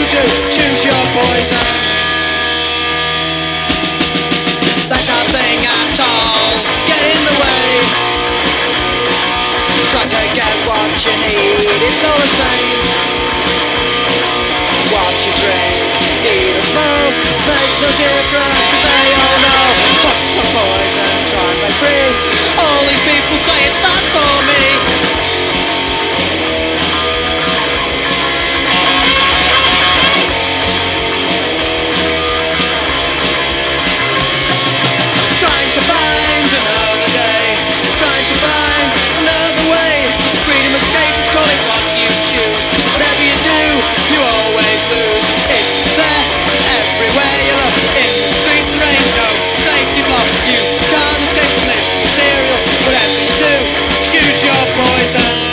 do, choose your poison. Let nothing at all get in the way. Try to get what you need, it's all the same. What you drink, eat or smoke, makes no difference, cause they all know. Fuck the poison, try and break free. All these people say it's bad for me. Trying to find another day, trying to find another way. Freedom, escape, call it what you choose. Whatever you do, you always lose. It's there, everywhere you look. In the street there ain't no safety block. You can't escape from this material. Whatever you do, choose your poison.